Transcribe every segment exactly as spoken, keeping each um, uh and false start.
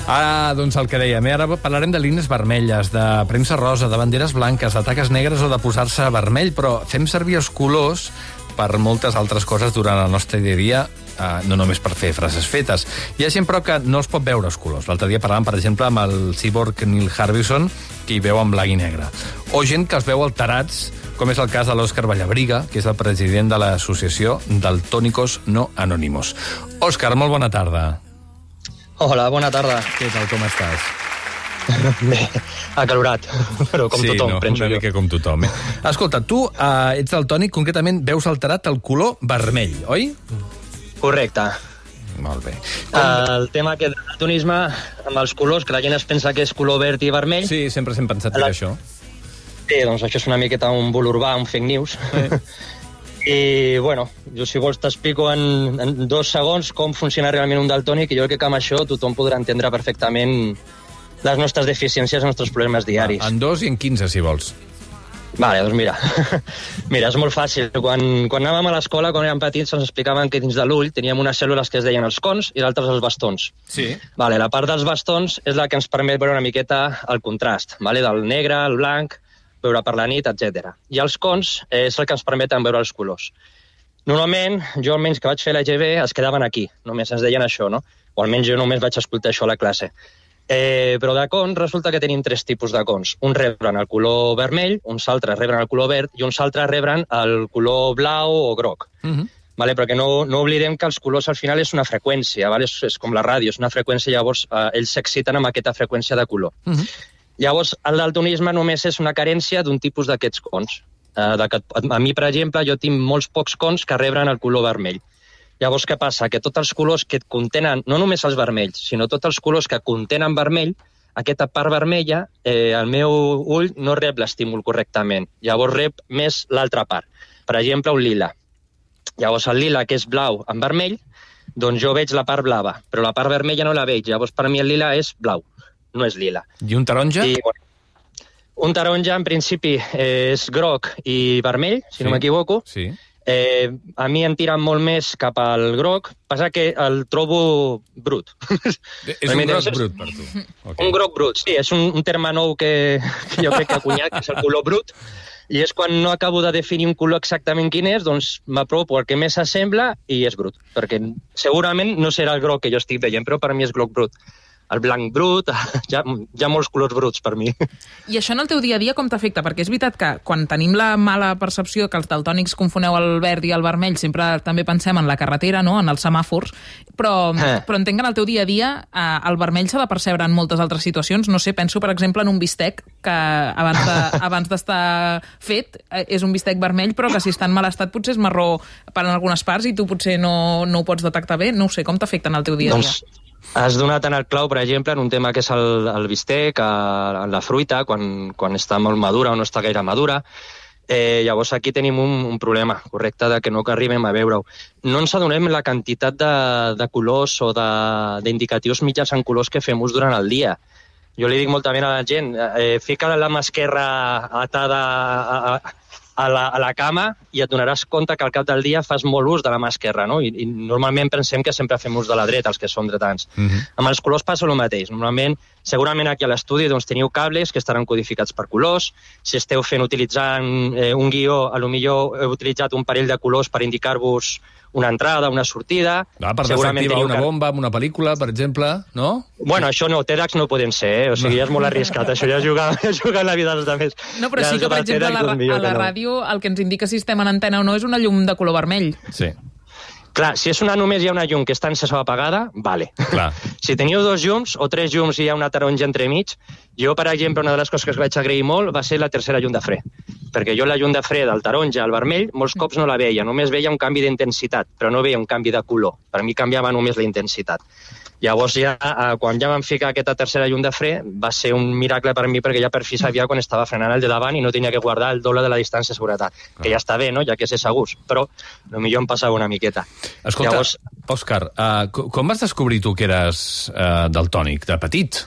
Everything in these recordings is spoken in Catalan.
Ah, doncs el que dèiem, eh? Ara parlarem de línies vermelles, de premsa rosa, de banderes blanques, de taques negres o de posar-se vermell, però fem servir els colors per moltes altres coses durant el nostre dia a dia, eh, no només per fer frases fetes. Hi ha gent, però, que no els pot veure els colors. L'altre dia parlàvem, per exemple, amb el cyborg Neil Harbisson, que hi veu en blanc i negre. O gent que els veu alterats, com és el cas de l'Òscar Vallabriga, que és el president de l'Associació Daltònicos No Anónimos. Òscar, molt bona tarda. Hola, bona tarda. Què tal, com estàs? Bé, acalorat, però com sí, tothom, no, penso una jo. mica com tothom. Eh? Escolta, tu eh, ets daltònic, concretament veus alterat el color vermell, oi? Correcte. Molt bé. Uh, el tema aquest del daltonisme, amb els colors, que la gent es pensa que és color verd i vermell. Sí, sempre s'hem pensat que la... era això. Sí, doncs això és una miqueta un bull urbà, un fake news. Eh. I, bueno, jo si vols t'explico en, en dos segons com funciona realment un daltònic, i jo crec que amb això tothom podrà entendre perfectament les nostres deficiències, els nostres problemes diaris. En dos i en quinze, si vols. Vale, doncs mira, mira, és molt fàcil. Quan, quan anàvem a l'escola, quan érem petits, ens explicaven que dins de l'ull teníem unes cèl·lules que es deien els cons i d'altres els bastons. Sí. Vale, la part dels bastons és la que ens permet veure una miqueta el contrast, vale, del negre, el blanc, veure per la nit, etcètera. I els cons és el que ens permeten veure els colors. Normalment, jo almenys que vaig fer la G B, es quedaven aquí, només ens deien això, no? O almenys jo només vaig escoltar això a la classe. Eh, però de cons resulta que tenim tres tipus de cons. Uns rebren el color vermell, uns altres rebren el color verd i uns altres rebren el color blau o groc. Uh-huh. Vale, perquè no, no oblidem que els colors al final és una freqüència, vale? és, és com la ràdio, és una freqüència, llavors eh, ells s'exciten amb aquesta freqüència de color. Uh-huh. Llavors, el daltonisme només és una carència d'un tipus d'aquests cons. Eh, de que, a mi, per exemple, jo tinc molts pocs cons que rebren el color vermell. Llavors, què passa? Que tots els colors que contenen, no només els vermells, sinó tots els colors que contenen vermell, aquesta part vermella, eh, el meu ull no rep l'estímul correctament. Llavors rep més l'altra part. Per exemple, un lila. Llavors, el lila, que és blau amb vermell, doncs jo veig la part blava, però la part vermella no la veig. Llavors, per mi el lila és blau, no és lila. I un taronja? I, bueno, un taronja, en principi, eh, és groc i vermell, si sí. no m'equivoco. Sí. Eh, a mi em tiren molt més cap al groc, passa que el trobo brut. És un groc brut per tu? Okay. Un groc brut, sí, és un, un terme nou que, que jo crec que ha cunyat, que és el color brut, i és quan no acabo de definir un color exactament quin és, doncs m'apropo al que més s'assembla i és brut, perquè segurament no serà el groc que jo estic veient, però per mi és groc brut. El blanc brut, hi ha, hi ha molts colors bruts per mi. I això en el teu dia a dia com t'afecta? Perquè és veritat que quan tenim la mala percepció que els daltònics confoneu el verd i el vermell, sempre també pensem en la carretera, no? En els semàfors, però, eh. però entenc que en el teu dia a dia eh, el vermell s'ha de percebre en moltes altres situacions. No sé, penso, per exemple, en un bistec que abans de, abans d'estar fet eh, és un bistec vermell, però que si està en mal estat potser és marró per en algunes parts i tu potser no, no ho pots detectar bé. No ho sé, com t'afecta en el teu dia a dia? Doncs... Has donat en el clau, per exemple, en un tema que és el, el bistec, en la fruita, quan, quan està molt madura o no està gaire madura. Eh, llavors aquí tenim un, un problema, correcte, de que no que arribem a veure-ho. No ens adonem la quantitat de, de colors o d'indicatius mitjans en colors que fem ús durant el dia. Jo li dic moltament a la gent, eh, fica la mà esquerra atada a, a, a, la, a la cama i et donaràs compte que al cap del dia fas molt ús de la mà esquerra, no? I, i normalment pensem que sempre fem ús de la dreta, els que som dretans. Uh-huh. Amb els colors passa el mateix. Normalment, segurament aquí a l'estudi doncs, teniu cables que estaran codificats per colors. Si esteu fent utilitzant eh, un guió, a lo millor heu utilitzat un parell de colors per indicar-vos una entrada, una sortida. Ah, per desactivar una bomba en una pel·lícula, per exemple, no? Bueno, això no, T E D A X no poden ser, eh? O sigui, ja és molt arriscat, això ja jugar, jugar en la vida dels altres. No, però ja sí que, per exemple, a la, a la ràdio el que ens indica si estem en antena o no és una llum de color vermell. Sí. Clar, si és una, només hi ha una llum que està en sessió apagada, vale. Clar. Si teniu dos llums o tres llums i hi ha una taronja entremig, jo, per exemple, una de les coses que us vaig agrair molt va ser la tercera llum de fre. Perquè jo la llum de fre del taronja al vermell molts cops no la veia, només veia un canvi d'intensitat, però no veia un canvi de color. Per mi canviava només la intensitat. Llavors, ja, quan ja vam ficar aquesta tercera llum de fre, va ser un miracle per mi, perquè ja per fi sabia quan estava frenant el de davant i no tenia que guardar el doble de la distància de seguretat. Ah. Que ja està bé, no?, ja que és segurs, però potser em passava una miqueta. Escolta, Llavors... Òscar, uh, com vas descobrir tu que eres uh, daltònic, de petit?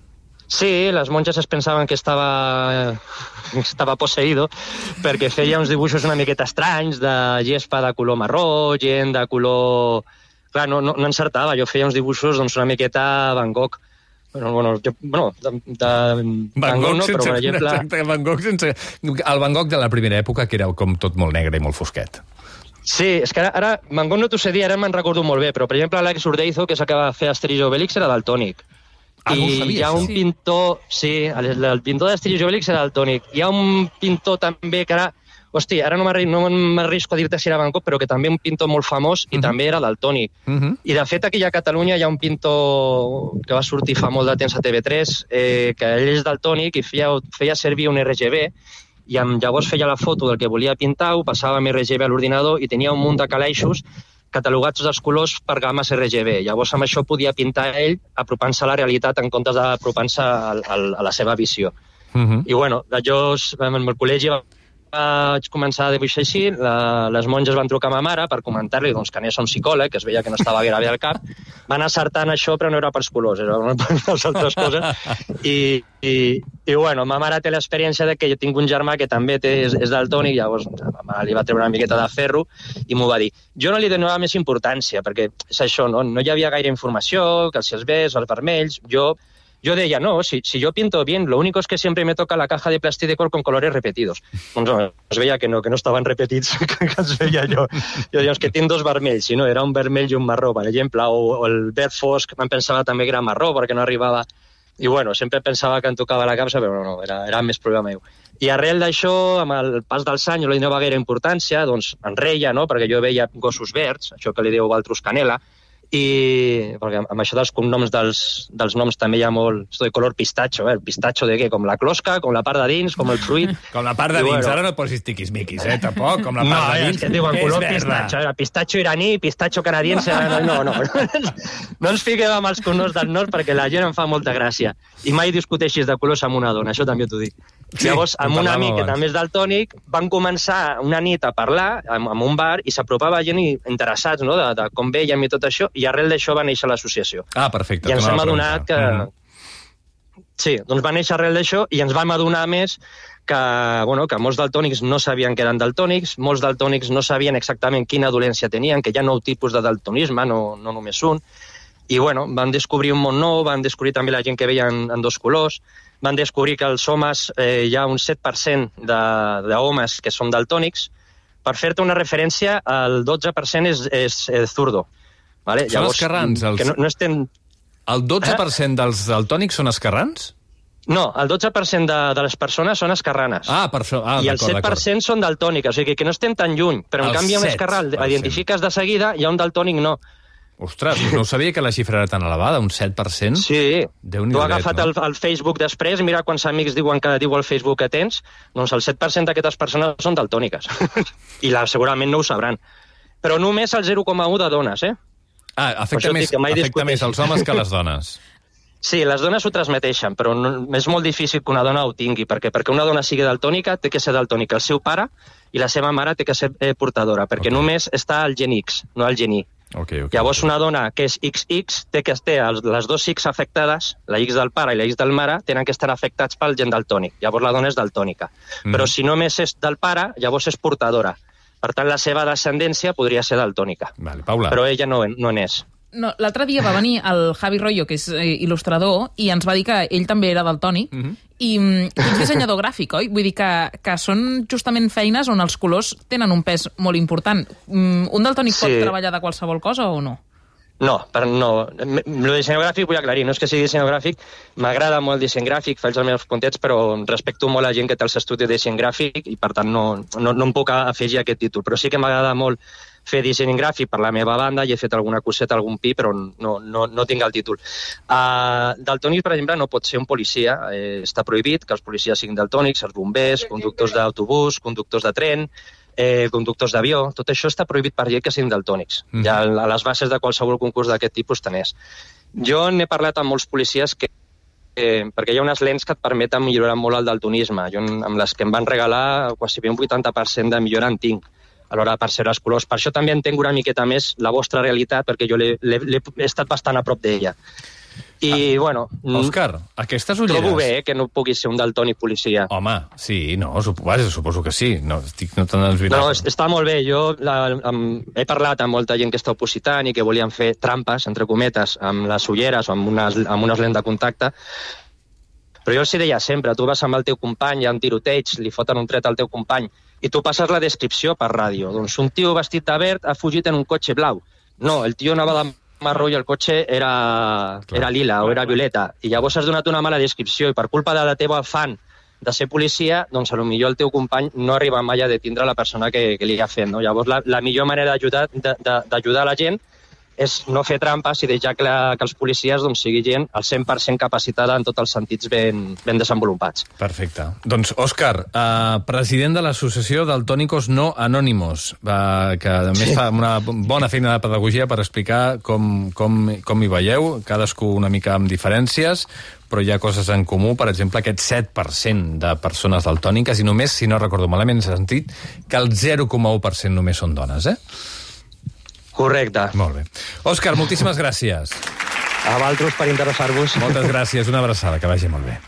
Sí, les monges es pensaven que estava, estava posseïdo perquè feia uns dibuixos una miqueta estranys de gespa de color marró, gent de color... Clar, no, no, no encertava, jo feia uns dibuixos doncs, una miqueta Van Gogh, Bueno, bueno, jo, bueno de, de Van Gogh no, però, per exemple... Exacte, Van Gogh sense... El Van Gogh de la primera època, que era com tot molt negre i molt fosquet. Sí, és que ara, ara Van Gogh no t'ho sé dir, ara me'n recordo molt bé, però, per exemple, Alex Urdeizo, que és el que va fer Asterix i Obélix, era daltònic. Ah, no ho sabia, hi ha un això. pintor... Sí, el, el pintor d'Asterix i Obélix era daltònic. Hi ha un pintor també que ara... Hosti, ara no m'arrisco a dir-te si era Van Gogh, però que també un pintor molt famós i uh-huh. també era daltònic. Uh-huh. I, de fet, aquí a Catalunya hi ha un pintor que va sortir fa molt de temps a T V tres, eh, que ell és daltònic i feia, feia servir un R G B, i amb, llavors feia la foto del que volia pintar, ho passava amb R G B a l'ordinador i tenia un munt de calaixos catalogats els colors per gammes R G B. Llavors amb això podia pintar ell apropant-se a la realitat en comptes d'apropant-se a, a, a la seva visió. Uh-huh. I bueno, jo amb el col·legi vaig començar a dibuixar així, la, les monges van trucar a ma mare per comentar-li doncs, que anés a un psicòleg, que es veia que no estava bé al cap, van acertar en això, però no era pels colors, era per les altres coses. I, i, i bueno, ma mare té l'experiència de que jo tinc un germà que també té, és, és daltònic, llavors ma mare li va treure una miqueta de ferro i m'ho va dir. Jo no li donava més importància, perquè és això, no, no hi havia gaire informació, que si els ves, els vermells, jo... Yo decía, no, si, si yo pinto bien, lo único es que siempre me toca la caja de plasticol con colores repetidos. Doncs no, es veia que no, que no estaven repetits, que els veia jo. Jo dius que tinc dos vermells, si no, era un vermell i un marró, per exemple, o, o el verd fosc, em pensava també que era marró, perquè no arribava... I bueno, sempre pensava que em tocava la capsa, però no, era, era més problema meu. I arrel d'això, amb el pas dels anys, no li donava gaire importància, doncs en reia, no?, perquè jo veia gossos verds, això que li diu Valtrus Canela, i perquè amb això dels cognoms dels, dels noms també hi ha molt... Esto de color pistacho, eh? El pistacho de què? Com la closca, com la part de dins, com el fruit... Com la part de dins, bueno. Ara no posis tiquismiquis, eh, tampoc, com la part no, de dins, és que diuen és color verda. pistacho, eh? Pistacho iraní, pistacho canadiense... No, no, no, no ens fiquem amb els cognoms del nord perquè la gent em fa molta gràcia. I mai discuteixis de colors amb una dona, això també t'ho dic. Sí, llavors, amb un amic que també és daltònic, van començar una nit a parlar en, en un bar i s'apropava gent interessats, no?, de, de com veiem i tot això, i arrel d'això va néixer l'associació. Ah, perfecte. I ens hem adonat que... Mm. Sí, doncs va néixer arrel d'això i ens vam adonar més que, bueno, que molts daltònics no sabien que eren daltònics, molts daltònics no sabien exactament quina dolència tenien, que hi ha nou tipus de daltonisme, no, no només un, i bueno, van descobrir un món nou, van descobrir també la gent que veia en, en dos colors, van descobrir que els homes, eh, hi ha un set per cent d'homes que són daltònics. Per fer-te una referència, el dotze per cent és, és, és zurdo. Vale? Són Llavors, esquerrans. Els... Que no, no estem... El dotze per cent eh? dels daltònics són esquerrans? No, el dotze per cent de, de les persones són esquerranes. Ah, per això. Ah, I el set per cent són daltòniques, o sigui que no estem tan lluny. Però en el canvi amb esquerrà l'identifiques de seguida i a un daltònic no. Ostres, no sabia que la xifra era tan elevada, un set per cent? Sí, tu has agafat no? el, el Facebook després, mira quants amics diuen que diu el Facebook que tens, doncs el set per cent d'aquestes persones són daltòniques. I la, segurament no ho sabran. Però només el zero coma u de dones, eh? Ah, afecta, més, afecta més els homes que les dones. Sí, les dones ho transmeteixen, però no, és molt difícil que una dona ho tingui, perquè perquè una dona sigui daltònica té que ser daltònica el seu pare i la seva mare té que ser eh, portadora, perquè okay. només està el gen X, no el gen Y. Okay, okay, Llavors okay. una dona que és ics ics té que té les dos X afectades, la X del pare i la X del mare, tenen que estar afectats pel gen daltònic. Llavors la dona és daltònica. Mm. Però si només és del pare, llavors és portadora. Per tant, la seva descendència podria ser daltònica. Vale, Paula. Però ella no, no n'és. No, l'altre dia va venir el Javi Royo, que és eh, il·lustrador, i ens va dir que ell també era daltònic, mm-hmm. i mm, tu ets dissenyador gràfic, oi? Vull dir que, que són justament feines on els colors tenen un pes molt important. Mm, un daltònic sí. pot treballar de qualsevol cosa o no? No, per, no. El disseny gràfic vull aclarir, no és que sigui disseny gràfic, m'agrada molt el disseny gràfic, faig els meus puntets, però respecto molt la gent que té els estudis de disseny gràfic i per tant no, no, no em puc afegir aquest títol, però sí que m'agrada molt fer disseny gràfic per la meva banda i he fet alguna coseta, algun pi, però no, no, no tinc el títol. Uh, daltònic, per exemple, no pot ser un policia. Eh, està prohibit que els policies siguin daltònics, els bombers, conductors d'autobús, conductors de tren, eh, conductors d'avió. Tot això està prohibit per llei que siguin daltònics. Mm. Ja a les bases de qualsevol concurs d'aquest tipus tenés. Jo n'he parlat amb molts policies que Eh, perquè hi ha unes lents que et permeten millorar molt el daltonisme. Jo, amb les que em van regalar, quasi un vuitanta per cent de millora en tinc a l'hora de percebre els colors. Per això també entenc una miqueta més la vostra realitat, perquè jo l'he, l'he, l'he estat bastant a prop d'ella. I, ah, bueno... Òscar, aquestes ulleres... Trobo bé eh, que no pugui ser un daltònic policia. Home, sí, no, supo, vaja, suposo que sí. No, estic no tan desvirat. No, està molt bé. Jo la, amb, he parlat amb molta gent que està opositant i que volien fer trampes, entre cometes, amb les ulleres o amb unes, amb unes lents de contacte. Però jo els deia sempre, tu vas amb el teu company, hi ha un tiroteig, li foten un tret al teu company, i tu passes la descripció per ràdio. Doncs un tio vestit de verd ha fugit en un cotxe blau. No, el tio anava de marró i el cotxe era, era lila o era violeta. I llavors has donat una mala descripció i per culpa de la teva afany de ser policia, doncs potser el teu company no arriba mai a detindre la persona que, que li ha fet. No? Llavors la, la millor manera d'ajudar la gent és no fer trampes i deixar que, la, que els policies doncs, sigui gent al cent per cent capacitada en tots els sentits ben, ben desenvolupats. Perfecte. Doncs, Òscar, eh, president de l'Associació Daltònicos No Anónimos, eh, que a més sí. fa una bona feina de pedagogia per explicar com, com, com hi veieu, cadascú una mica amb diferències, però hi ha coses en comú, per exemple, aquest set per cent de persones daltòniques, i només, si no recordo malament, s'ha sentit que el zero coma u per cent només són dones, eh? Correcte. Molt bé. Òscar, moltíssimes gràcies. A vosaltres per interessar-vos. Moltes gràcies, una abraçada, que vagi molt bé.